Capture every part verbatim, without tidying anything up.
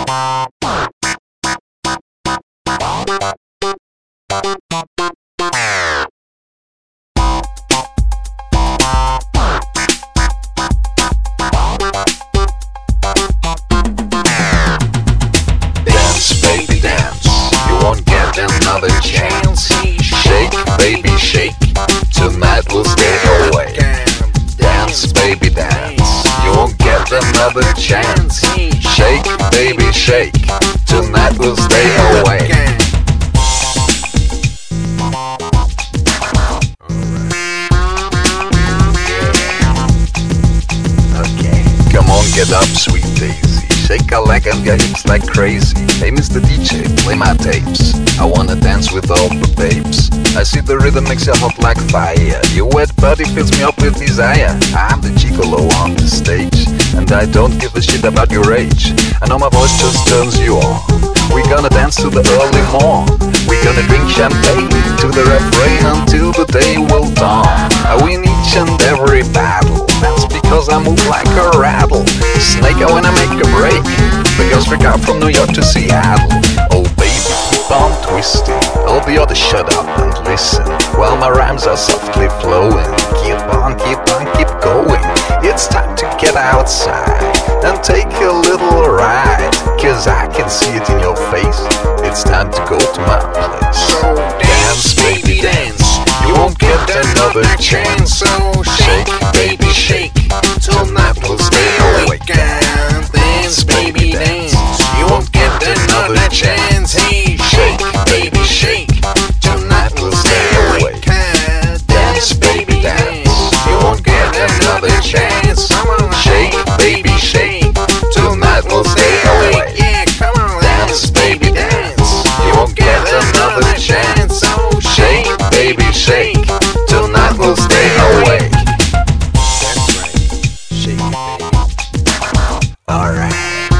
baby, dance. You won't get another chance. Shake, baby, shake. Tonight we'll stay away. Dance, baby, dance. You won't get another chance. Shake, baby, shake. Tonight we'll stay away. Okay, come on, get up, sweet daisy. Shake a leg and your hips like crazy. Hey, Mister D J, play my tapes. I wanna dance with all the babes. I see the rhythm makes you hot like fire. Your wet body fills me up with desire. I'm the gigolo on the stage, and I don't give a shit about your age. I know my voice just turns you on. We're gonna dance to the early morn. We're gonna drink champagne to the refrain until the day will dawn. I win each and every battle. That's because I move like a rattle. Snake out when I make a break. The girls freak out from New York to Seattle. Oh baby, keep on twisting. All the others shut up and listen while my rhymes are softly flowing. Keep on, keep on, keep going. It's time to get outside and take a little ride, cause I can see it in your face. It's time to go to my place. So dance, baby, dance. You won't get another chance. So shake, baby, shake. Tonight we'll stay awake. Dance, baby, dance. You won't get another chance. Hey, shake, baby, shake. Tonight we'll stay awake. Dance, baby, dance. You won't get another chance. Shake, baby, shake. Tonight we'll stay awake. Yeah, come on, dance, baby, dance. You won't get another chance. Shake, baby, shake. Tonight we'll stay awake. That's right. Shake it, baby. Alright.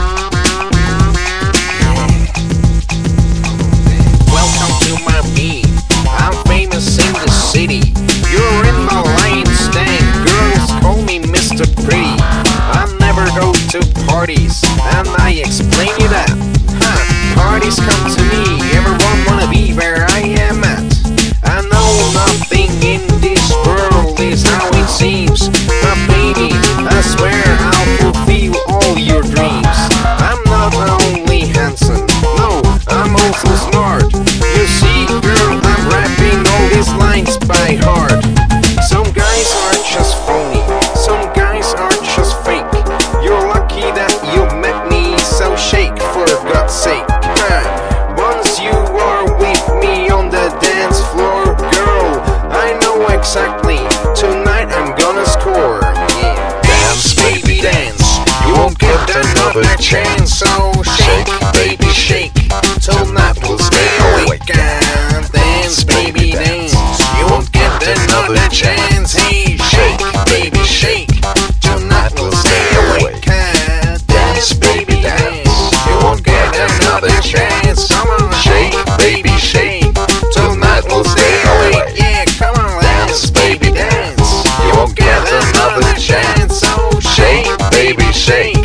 Welcome to my beat. I'm famous in the city. You're in the lion's stand. Girls call me Mister Pretty. I never go to parties, and I explain you that. Huh. Parties come to me. Everyone wanna be where I am at. I know nothing in this world is how it seems. But baby, I swear I'll fulfill all your dreams. I'm not only handsome, no, I'm also smart. You see, girl, I'm rapping all these lines by heart. Some guys are just phony, some guys are just fake. You're lucky that you met me, so shake for God's sake. Once you are with me on the dance floor, girl, I know exactly. Tonight I'm gonna score. Yeah. Dance, baby, dance. You won't get another chance. So shake, baby, shake. Tonight we'll stay awake. Dance, baby, dance. You won't get another chance. Hey, shake, baby, shake. Tonight we'll stay awake. Dance, baby, dance. You won't get another chance. Shake, baby, shake. Tonight we'll stay awake. Yeah, come on, Dance, baby, dance. You won't get another chance. Shake, baby, shake.